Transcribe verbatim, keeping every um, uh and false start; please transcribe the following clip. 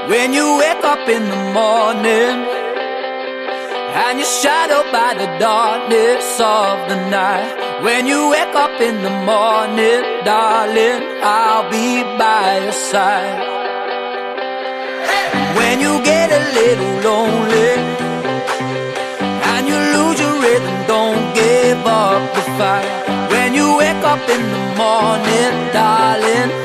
When you wake up in the morning and you're shadowed by the darkness of the night. When you wake up in the morning, darling, I'll be by your side. When you get a little lonely and you lose your rhythm, don't give up the fight. When you wake up in the morning, darling,